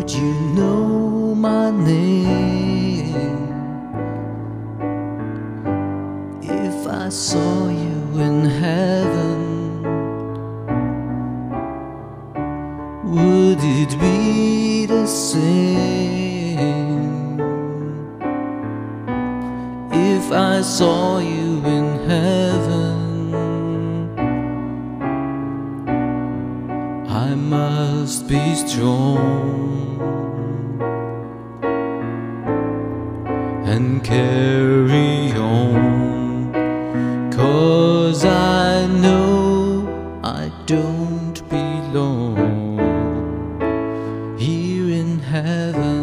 would you know my name if I saw you in heaven? Would it be the same if I saw you in heaven? I must be strong and carry on, 'cause I know I don't belong here in heaven.